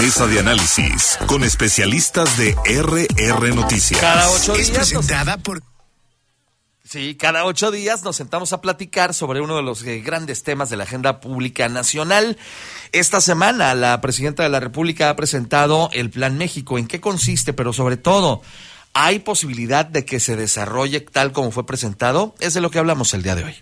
Mesa de análisis con especialistas de RR Noticias. Cada 8 días. Es presentada por... Sí, cada 8 días nos sentamos a platicar sobre uno de los grandes temas de la agenda pública nacional. Esta semana la presidenta de la República ha presentado el Plan México. ¿En qué consiste? Pero sobre todo, ¿hay posibilidad de que se desarrolle tal como fue presentado? Es de lo que hablamos el día de hoy.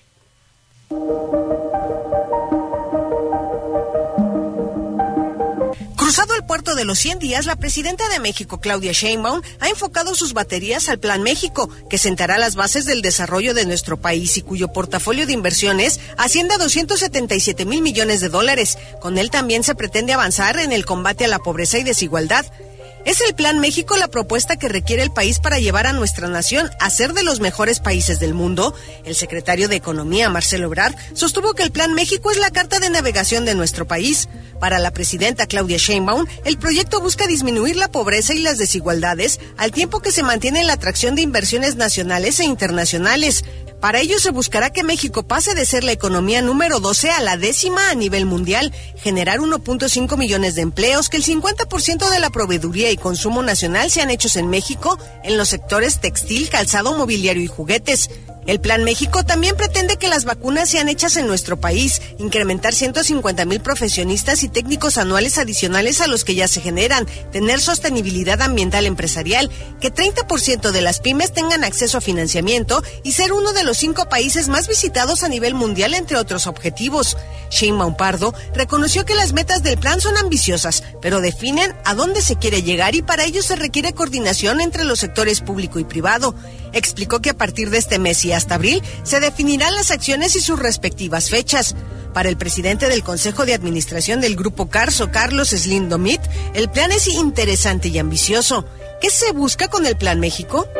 Cruzado el puerto de los 100 días, la presidenta de México, Claudia Sheinbaum, ha enfocado sus baterías al Plan México, que sentará las bases del desarrollo de nuestro país y cuyo portafolio de inversiones asciende a 277,000 millones de dólares. Con él también se pretende avanzar en el combate a la pobreza y desigualdad. ¿Es el Plan México la propuesta que requiere el país para llevar a nuestra nación a ser de los mejores países del mundo? El secretario de Economía, Marcelo Ebrard, sostuvo que el Plan México es la carta de navegación de nuestro país. Para la presidenta Claudia Sheinbaum, el proyecto busca disminuir la pobreza y las desigualdades, al tiempo que se mantiene la atracción de inversiones nacionales e internacionales. Para ello se buscará que México pase de ser la economía número 12 a la 10ª a nivel mundial, generar 1.5 millones de empleos, que el 50% de la proveeduría y consumo nacional sean hechos en México, en los sectores textil, calzado, mobiliario y juguetes. El Plan México también pretende que las vacunas sean hechas en nuestro país, incrementar 150,000 profesionistas y técnicos anuales adicionales a los que ya se generan, tener sostenibilidad ambiental empresarial, que 30% de las pymes tengan acceso a financiamiento y ser uno de los 5 países más visitados a nivel mundial, entre otros objetivos. Sheinbaum Pardo reconoció que las metas del plan son ambiciosas, pero definen a dónde se quiere llegar y para ello se requiere coordinación entre los sectores público y privado. Explicó que a partir de este mes y hasta abril se definirán las acciones y sus respectivas fechas. Para el presidente del Consejo de Administración del Grupo Carso, Carlos Slim Domit, el plan es interesante y ambicioso. ¿Qué se busca con el Plan México?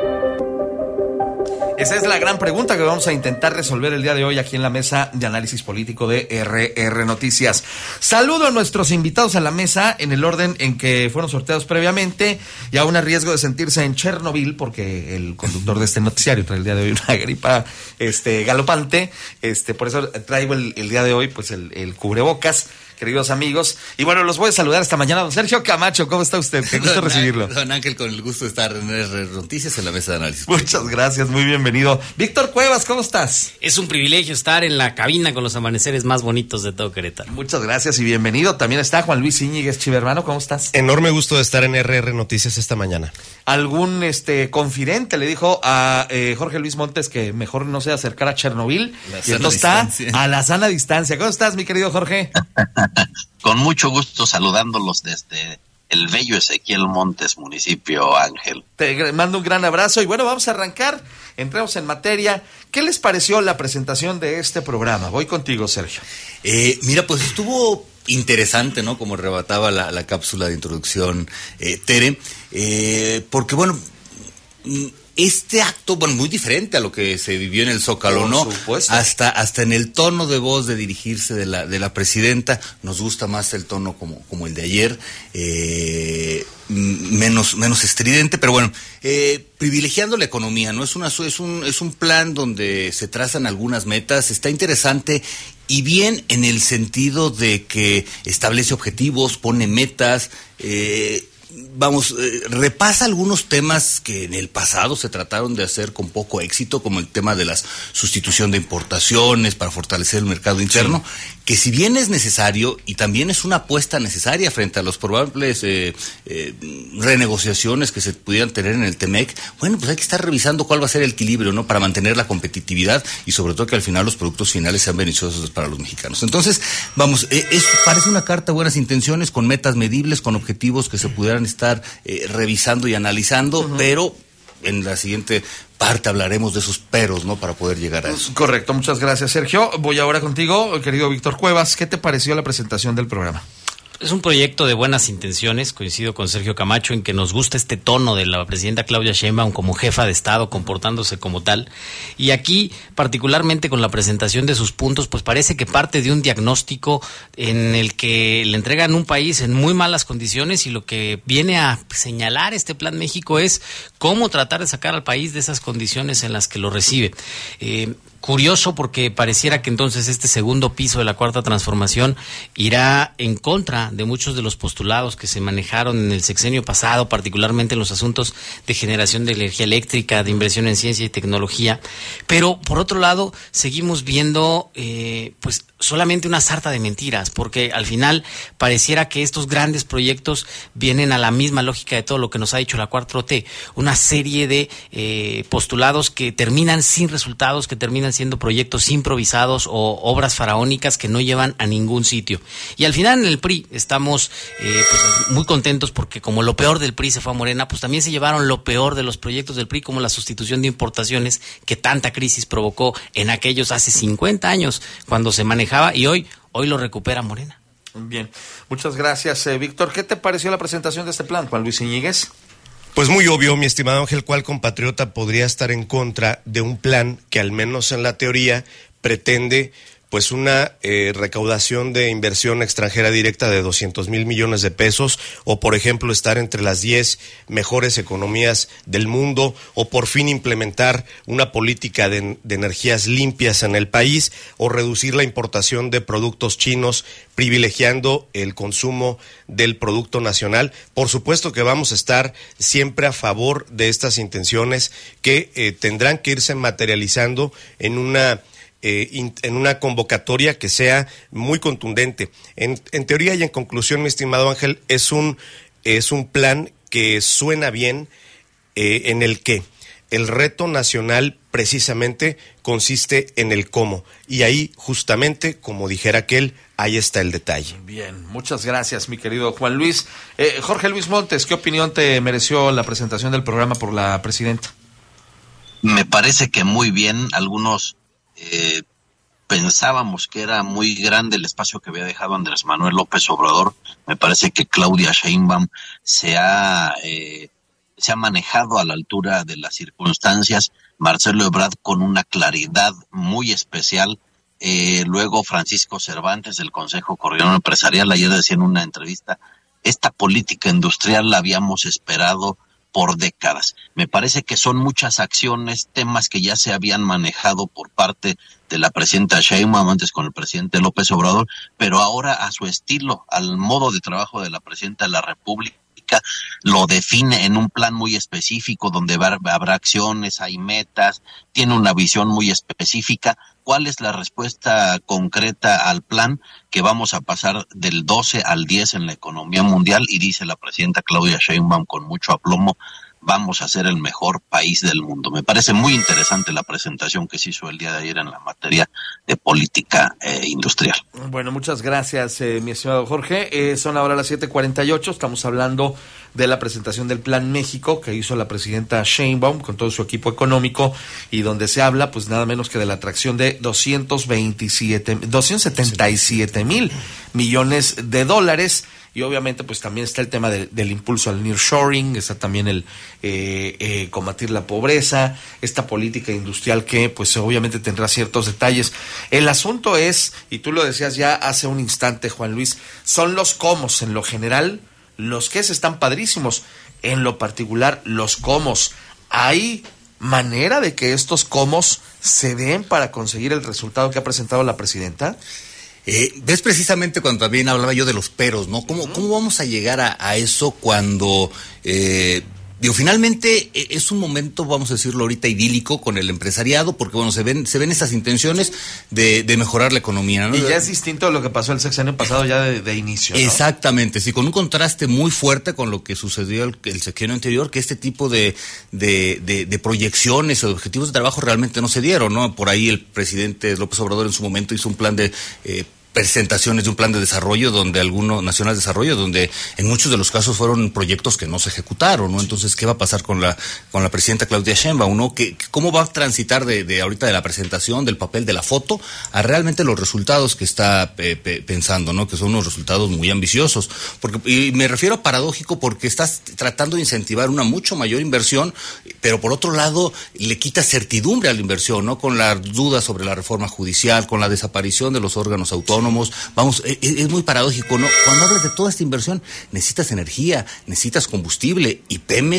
Esa es la gran pregunta que vamos a intentar resolver el día de hoy aquí en la mesa de análisis político de RR Noticias. Saludo a nuestros invitados a la mesa en el orden en que fueron sorteados previamente y aún a riesgo de sentirse en Chernobyl porque el conductor de este noticiario trae el día de hoy una gripa galopante. Por eso traigo el día de hoy pues el cubrebocas. Queridos amigos, y bueno, los voy a saludar esta mañana. Don Sergio Camacho, ¿cómo está usted? Qué gusto recibirlo. Don Ángel, con el gusto de estar en RR Noticias en la mesa de análisis. Muchas gracias, muy bienvenido. Víctor Cuevas, ¿cómo estás? Es un privilegio estar en la cabina con los amaneceres más bonitos de todo Querétaro. Muchas gracias y bienvenido. También está Juan Luis Íñiguez Chivermano, ¿cómo estás? Enorme gusto de estar en RR Noticias esta mañana. Algún confidente le dijo a Jorge Luis Montes que mejor no se acercara a Chernobyl y entonces está a la sana distancia. ¿Cómo estás, mi querido Jorge? Con mucho gusto saludándolos desde el bello Ezequiel Montes, municipio Ángel. Te mando un gran abrazo y bueno, vamos a arrancar, entremos en materia. ¿Qué les pareció la presentación de este programa? Voy contigo, Sergio. Mira, pues estuvo interesante, ¿no? Como rebataba la cápsula de introducción, Tere, porque bueno... Este acto, bueno, muy diferente a lo que se vivió en el Zócalo, por ¿no? Supuesto. Hasta en el tono de voz de dirigirse de la presidenta, nos gusta más el tono como el de ayer, menos estridente, pero bueno, privilegiando la economía, ¿no? Es un plan donde se trazan algunas metas, está interesante y bien en el sentido de que establece objetivos, pone metas, repasa algunos temas que en el pasado se trataron de hacer con poco éxito, como el tema de la sustitución de importaciones para fortalecer el mercado interno, sí, que si bien es necesario y también es una apuesta necesaria frente a los probables renegociaciones que se pudieran tener en el TEMEC, bueno, pues hay que estar revisando cuál va a ser el equilibrio, ¿no? Para mantener la competitividad y sobre todo que al final los productos finales sean beneficiosos para los mexicanos. Entonces, parece una carta de buenas intenciones, con metas medibles, con objetivos que se pudieran estar revisando y analizando, pero en la siguiente parte hablaremos de esos peros, ¿no? Para poder llegar a eso. Correcto, muchas gracias, Sergio. Voy ahora contigo, querido Víctor Cuevas. ¿Qué te pareció la presentación del programa? Es un proyecto de buenas intenciones, coincido con Sergio Camacho en que nos gusta este tono de la presidenta Claudia Sheinbaum como jefa de Estado, comportándose como tal. Y aquí, particularmente con la presentación de sus puntos, pues parece que parte de un diagnóstico en el que le entregan un país en muy malas condiciones y lo que viene a señalar este Plan México es cómo tratar de sacar al país de esas condiciones en las que lo recibe. curioso porque pareciera que entonces este segundo piso de la Cuarta Transformación irá en contra de muchos de los postulados que se manejaron en el sexenio pasado, particularmente en los asuntos de generación de energía eléctrica, de inversión en ciencia y tecnología. Pero por otro lado seguimos viendo pues solamente una sarta de mentiras, porque al final pareciera que estos grandes proyectos vienen a la misma lógica de todo lo que nos ha dicho la 4T, una serie de postulados que terminan sin resultados, que terminan siendo proyectos improvisados o obras faraónicas que no llevan a ningún sitio. Y al final en el PRI estamos pues muy contentos porque como lo peor del PRI se fue a Morena, pues también se llevaron lo peor de los proyectos del PRI, como la sustitución de importaciones que tanta crisis provocó en aquellos hace 50 años cuando se manejaba, y hoy lo recupera Morena. Bien, muchas gracias, Víctor. ¿Qué te pareció la presentación de este plan, Juan Luis Íñiguez? Pues muy obvio, mi estimado Ángel, ¿cuál compatriota podría estar en contra de un plan que al menos en la teoría pretende pues una recaudación de inversión extranjera directa de 200,000 millones de pesos, o por ejemplo estar entre las 10 mejores economías del mundo, o por fin implementar una política de energías limpias en el país, o reducir la importación de productos chinos, privilegiando el consumo del producto nacional? Por supuesto que vamos a estar siempre a favor de estas intenciones que tendrán que irse materializando en una convocatoria que sea muy contundente. En teoría y en conclusión, mi estimado Ángel, es un plan que suena bien, en el que el reto nacional precisamente consiste en el cómo, y ahí justamente, como dijera aquel, ahí está el detalle. Bien, muchas gracias, mi querido Juan Luis. Jorge Luis Montes, ¿qué opinión te mereció la presentación del programa por la presidenta? Me parece que muy bien. Algunos pensábamos que era muy grande el espacio que había dejado Andrés Manuel López Obrador. Me parece que Claudia Sheinbaum se ha manejado a la altura de las circunstancias. Marcelo Ebrard con una claridad muy especial. Luego Francisco Cervantes del Consejo Coordinador Empresarial ayer decía en una entrevista, esta política industrial la habíamos esperado por décadas. Me parece que son muchas acciones, temas que ya se habían manejado por parte de la presidenta Sheinbaum, antes con el presidente López Obrador, pero ahora a su estilo, al modo de trabajo de la presidenta de la República, lo define en un plan muy específico donde habrá acciones, hay metas, tiene una visión muy específica. ¿Cuál es la respuesta concreta al plan? Que vamos a pasar del 12 al 10 en la economía mundial, y dice la presidenta Claudia Sheinbaum con mucho aplomo, vamos a ser el mejor país del mundo. Me parece muy interesante la presentación que se hizo el día de ayer en la materia de política industrial. Bueno, muchas gracias, mi estimado Jorge. Son ahora las 7:48, estamos hablando de la presentación del Plan México que hizo la presidenta Sheinbaum con todo su equipo económico, y donde se habla pues nada menos que de la atracción de 277,000 millones de dólares. Y obviamente pues también está el tema del impulso al nearshoring, está también el combatir la pobreza, esta política industrial que pues obviamente tendrá ciertos detalles. El asunto es, y tú lo decías ya hace un instante, Juan Luis, son los cómos. En lo general, los qués están padrísimos, en lo particular los cómos. ¿Hay manera de que estos cómos se den para conseguir el resultado que ha presentado la presidenta? Ves precisamente cuando también hablaba yo de los peros, ¿no? ¿Cómo vamos a llegar a eso cuando, finalmente es un momento, vamos a decirlo ahorita, idílico con el empresariado, porque bueno, se ven estas intenciones de mejorar la economía, ¿no? Y ya es distinto a lo que pasó el sexenio pasado ya de inicio, ¿no? Exactamente, sí, con un contraste muy fuerte con lo que sucedió el sexenio anterior, que este tipo de proyecciones o de objetivos de trabajo realmente no se dieron, ¿no? Por ahí el presidente López Obrador en su momento hizo un plan de presentaciones de un plan de desarrollo nacional de desarrollo, donde en muchos de los casos fueron proyectos que no se ejecutaron, ¿no? Entonces, ¿qué va a pasar con la presidenta Claudia Sheinbaum, ¿no? ¿Cómo va a transitar de ahorita de la presentación, del papel, de la foto, a realmente los resultados que está pensando, ¿no? Que son unos resultados muy ambiciosos. Y me refiero a paradójico porque estás tratando de incentivar una mucho mayor inversión, pero por otro lado le quita certidumbre a la inversión, ¿no? Con las dudas sobre la reforma judicial, con la desaparición de los órganos autónomos. Vamos, es muy paradójico, ¿no? Cuando hablas de toda esta inversión, necesitas energía, necesitas combustible, y Pemex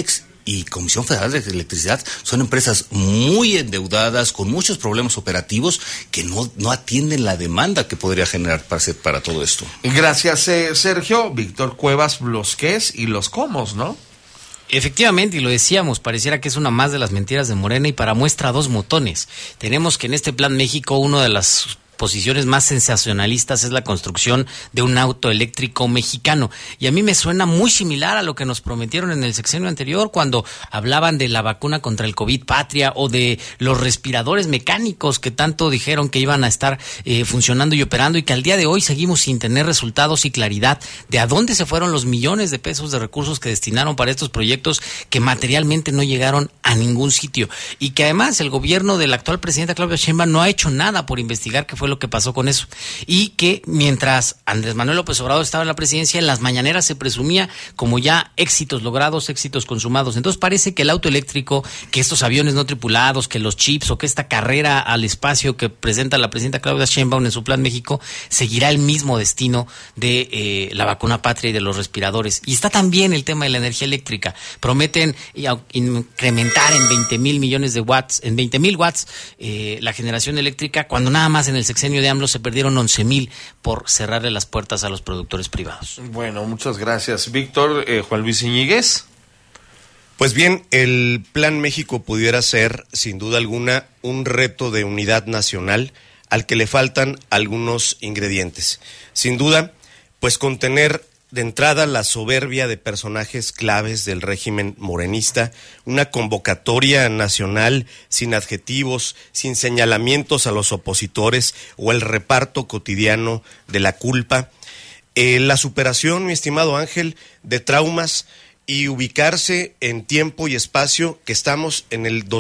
y Comisión Federal de Electricidad son empresas muy endeudadas, con muchos problemas operativos, que no atienden la demanda que podría generar para todo esto. Gracias, Sergio. Víctor Cuevas, los qués y los cómo, ¿no? Efectivamente, y lo decíamos, pareciera que es una más de las mentiras de Morena, y para muestra 2 motones. Tenemos que en este Plan México, una de las posiciones más sensacionalistas es la construcción de un auto eléctrico mexicano, y a mí me suena muy similar a lo que nos prometieron en el sexenio anterior, cuando hablaban de la vacuna contra el COVID patria, o de los respiradores mecánicos que tanto dijeron que iban a estar funcionando y operando, y que al día de hoy seguimos sin tener resultados y claridad de a dónde se fueron los millones de pesos de recursos que destinaron para estos proyectos, que materialmente no llegaron a ningún sitio, y que además el gobierno de la actual presidenta Claudia Sheinbaum no ha hecho nada por investigar qué fue lo que pasó con eso, y que mientras Andrés Manuel López Obrador estaba en la presidencia, en las mañaneras se presumía como ya éxitos logrados, éxitos consumados. Entonces parece que el auto eléctrico, que estos aviones no tripulados, que los chips, o que esta carrera al espacio que presenta la presidenta Claudia Sheinbaum en su Plan México, seguirá el mismo destino de la vacuna patria y de los respiradores. Y está también el tema de la energía eléctrica. Prometen incrementar en 20,000 millones de watts, en 20,000 watts la generación eléctrica, cuando nada más en el sexenio de AMLO se perdieron 11,000 por cerrarle las puertas a los productores privados. Bueno, muchas gracias, Víctor. Juan Luis Iñiguez. Pues bien, el Plan México pudiera ser, sin duda alguna, un reto de unidad nacional al que le faltan algunos ingredientes. Sin duda, pues contener de entrada la soberbia de personajes claves del régimen morenista, una convocatoria nacional sin adjetivos, sin señalamientos a los opositores, o el reparto cotidiano de la culpa, la superación, mi estimado Ángel, de traumas, y ubicarse en tiempo y espacio que estamos en el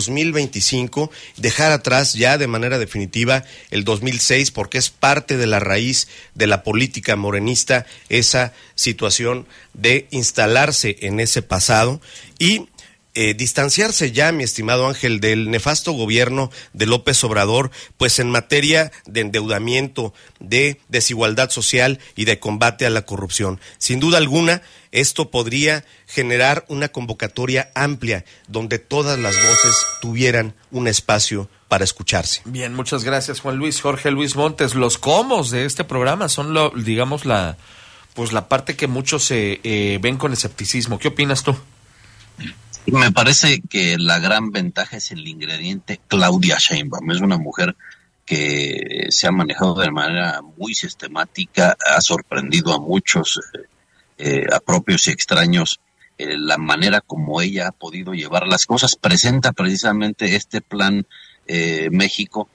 2025, dejar atrás ya de manera definitiva el 2006, porque es parte de la raíz de la política morenista esa situación de instalarse en ese pasado y distanciarse ya, mi estimado Ángel, del nefasto gobierno de López Obrador, pues en materia de endeudamiento, de desigualdad social y de combate a la corrupción. Sin duda alguna, esto podría generar una convocatoria amplia donde todas las voces tuvieran un espacio para escucharse. Bien, muchas gracias, Juan Luis. Jorge Luis Montes, los comos de este programa son la parte que muchos ven con escepticismo. ¿Qué opinas tú? Me parece que la gran ventaja es el ingrediente Claudia Sheinbaum. Es una mujer que se ha manejado de manera muy sistemática, ha sorprendido a muchos, a propios y extraños, la manera como ella ha podido llevar las cosas. Presenta precisamente este Plan México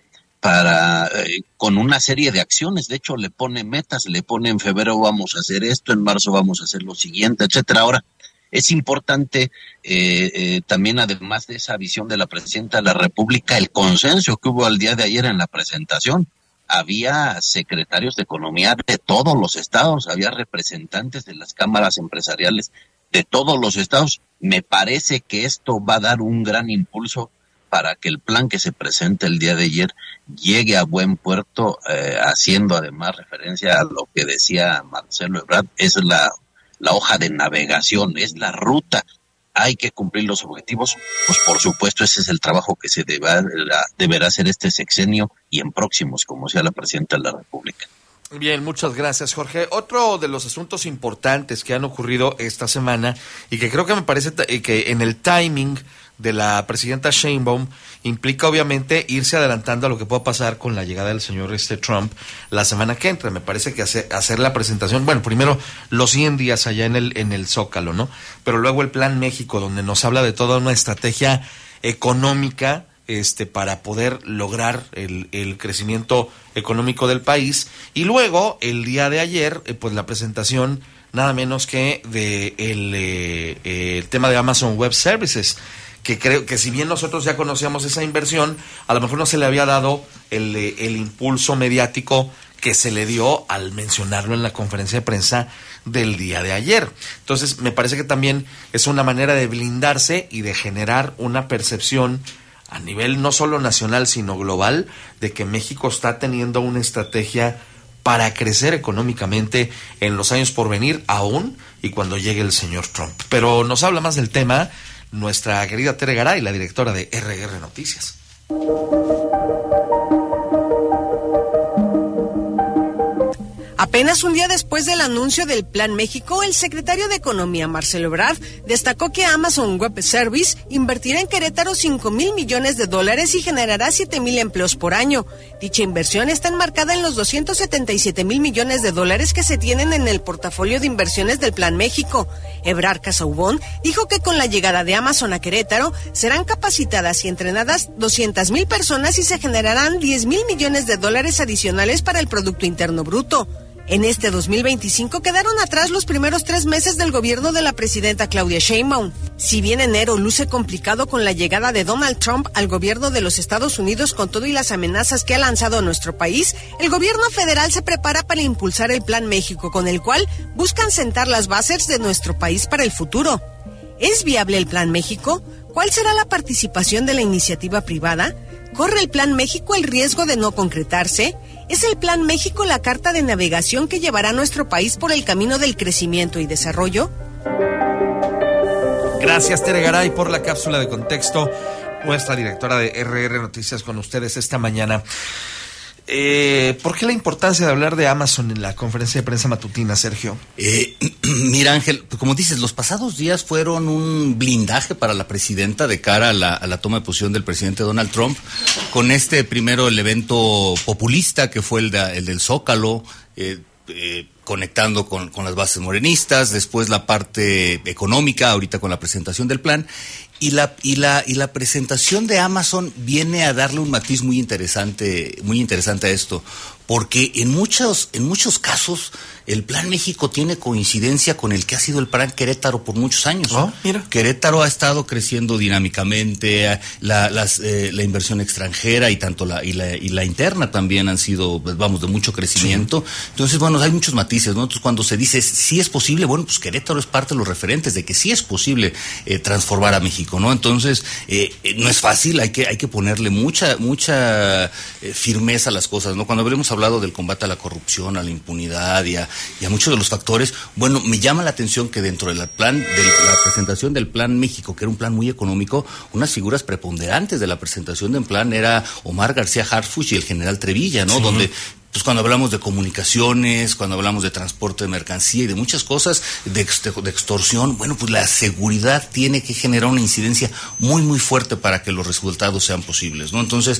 con una serie de acciones. De hecho, le pone metas, le pone en febrero vamos a hacer esto, en marzo vamos a hacer lo siguiente, etcétera. Ahora, es importante también, además de esa visión de la presidenta de la República, el consenso que hubo al día de ayer en la presentación. Había secretarios de Economía de todos los estados, había representantes de las cámaras empresariales de todos los estados. Me parece que esto va a dar un gran impulso para que el plan que se presenta el día de ayer llegue a buen puerto, haciendo además referencia a lo que decía Marcelo Ebrard. Es la hoja de navegación, es la ruta. Hay que cumplir los objetivos, pues por supuesto ese es el trabajo que se deberá hacer este sexenio y en próximos, como sea la presidenta de la República. Bien, muchas gracias, Jorge. Otro de los asuntos importantes que han ocurrido esta semana y que creo que me parece que en el timing de la presidenta Sheinbaum implica obviamente irse adelantando a lo que pueda pasar con la llegada del señor Trump la semana que entra. Me parece que hacer la presentación, bueno, primero los 100 días allá en el Zócalo, ¿no? Pero luego el Plan México, donde nos habla de toda una estrategia económica para poder lograr el crecimiento económico del país. Y luego, el día de ayer, pues la presentación nada menos que de el tema de Amazon Web Services, que creo que si bien nosotros ya conocíamos esa inversión, a lo mejor no se le había dado el impulso mediático que se le dio al mencionarlo en la conferencia de prensa del día de ayer. Entonces, me parece que también es una manera de blindarse y de generar una percepción a nivel no solo nacional, sino global, de que México está teniendo una estrategia para crecer económicamente en los años por venir, aún y cuando llegue el señor Trump. Pero nos habla más del tema nuestra querida Tere Garay, la directora de RR Noticias. Apenas un día después del anuncio del Plan México, el secretario de Economía, Marcelo Ebrard, destacó que Amazon Web Services invertirá en Querétaro 5,000 millones de dólares y generará 7,000 empleos por año. Dicha inversión está enmarcada en los 277,000 millones de dólares que se tienen en el portafolio de inversiones del Plan México. Ebrard Casaubon dijo que con la llegada de Amazon a Querétaro serán capacitadas y entrenadas 200,000 personas y se generarán 10,000 millones de dólares adicionales para el Producto Interno Bruto. En este 2025 quedaron atrás los primeros 3 meses del gobierno de la presidenta Claudia Sheinbaum. Si bien enero luce complicado con la llegada de Donald Trump al gobierno de los Estados Unidos con todo y las amenazas que ha lanzado a nuestro país, el gobierno federal se prepara para impulsar el Plan México, con el cual buscan sentar las bases de nuestro país para el futuro. ¿Es viable el Plan México? ¿Cuál será la participación de la iniciativa privada? ¿Corre el Plan México el riesgo de no concretarse? ¿Es el Plan México la carta de navegación que llevará a nuestro país por el camino del crecimiento y desarrollo? Gracias, Tere Garay, por la cápsula de contexto. Nuestra directora de RR Noticias con ustedes esta mañana. ¿Por qué la importancia de hablar de Amazon en la conferencia de prensa matutina, Sergio? Mira, Ángel, como dices, los pasados días fueron un blindaje para la presidenta de cara a la toma de posición del presidente Donald Trump, con primero el evento populista que fue el del Zócalo, conectando con las bases morenistas, después la parte económica, ahorita con la presentación del plan. Y la presentación de Amazon viene a darle un matiz muy interesante a esto, porque en muchos casos el Plan México tiene coincidencia con el que ha sido el Plan Querétaro por muchos años. Mira. Querétaro ha estado creciendo dinámicamente, la inversión extranjera y tanto la interna también han sido, de mucho crecimiento. Sí. Entonces, hay muchos matices, ¿no? Entonces, cuando se dice sí es posible, pues Querétaro es parte de los referentes de que sí es posible transformar a México, ¿no? Entonces, no es fácil, hay que ponerle mucha firmeza a las cosas, ¿no? Cuando habremos hablado del combate a la corrupción, a la impunidad y a muchos de los factores, me llama la atención que dentro de la presentación del Plan México, que era un plan muy económico, unas figuras preponderantes de la presentación del plan era Omar García Harfuch y el general Trevilla, ¿no? Sí. Donde cuando hablamos de comunicaciones, cuando hablamos de transporte de mercancía y de muchas cosas, de extorsión, pues la seguridad tiene que generar una incidencia muy, muy fuerte para que los resultados sean posibles, ¿no? Entonces,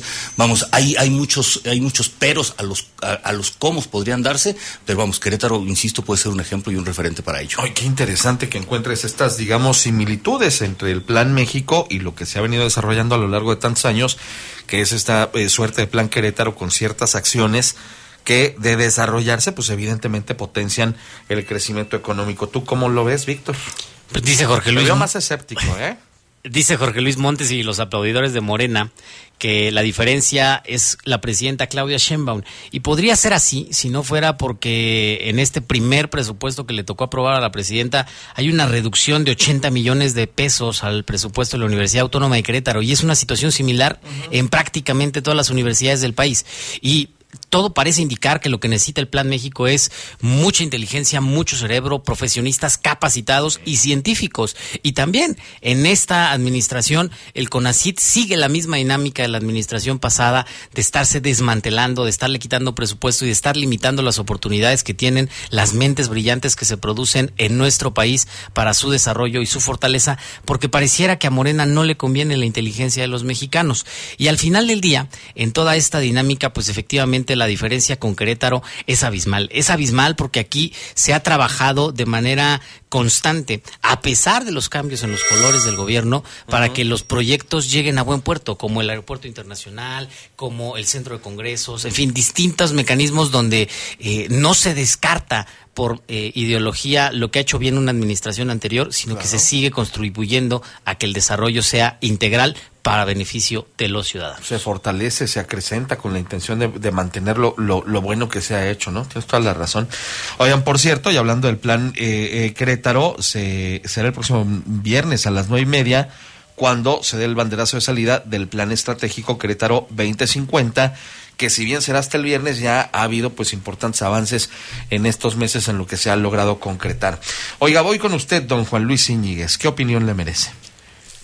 hay muchos peros a los cómo podrían darse, pero Querétaro, insisto, puede ser un ejemplo y un referente para ello. Ay, qué interesante que encuentres estas, similitudes entre el Plan México y lo que se ha venido desarrollando a lo largo de tantos años, que es esta suerte de Plan Querétaro con ciertas acciones que de desarrollarse, pues evidentemente potencian el crecimiento económico. ¿Tú cómo lo ves, Víctor? Pues dice Jorge Luis. Lo veo más escéptico, ¿eh? Dice Jorge Luis Montes y los aplaudidores de Morena que la diferencia es la presidenta Claudia Sheinbaum. Y podría ser así si no fuera porque en este primer presupuesto que le tocó aprobar a la presidenta hay una reducción de 80 millones de pesos al presupuesto de la Universidad Autónoma de Querétaro. Y es una situación similar en prácticamente todas las universidades del país. Y todo parece indicar que lo que necesita el Plan México es mucha inteligencia, mucho cerebro, profesionistas capacitados y científicos. Y también en esta administración el CONACYT sigue la misma dinámica de la administración pasada de estarse desmantelando, de estarle quitando presupuesto y de estar limitando las oportunidades que tienen las mentes brillantes que se producen en nuestro país para su desarrollo y su fortaleza, porque pareciera que a Morena no le conviene la inteligencia de los mexicanos. Y al final del día, en toda esta dinámica, pues efectivamente la diferencia con Querétaro es abismal. Es abismal porque aquí se ha trabajado de manera constante, a pesar de los cambios en los colores del gobierno, para que los proyectos lleguen a buen puerto, como el aeropuerto internacional, como el centro de congresos, en fin, distintos mecanismos donde no se descarta por ideología lo que ha hecho bien una administración anterior, sino que se sigue contribuyendo a que el desarrollo sea integral para beneficio de los ciudadanos. Se fortalece, se acrecenta con la intención de mantener lo bueno que se ha hecho, ¿no? Tienes toda la razón. Oigan, por cierto, y hablando del Plan Querétaro, será el próximo viernes a las 9:30 cuando se dé el banderazo de salida del Plan Estratégico Querétaro 2050, que si bien será hasta el viernes, ya ha habido pues importantes avances en estos meses en lo que se ha logrado concretar. Oiga, voy con usted, don Juan Luis Íñiguez. ¿Qué opinión le merece?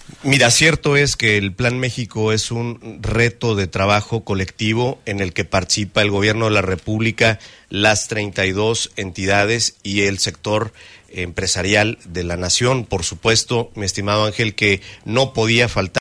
Mira, cierto es que el Plan México es un reto de trabajo colectivo en el que participa el Gobierno de la República, las 32 entidades y el sector empresarial de la nación. Por supuesto, mi estimado Ángel, que no podía faltar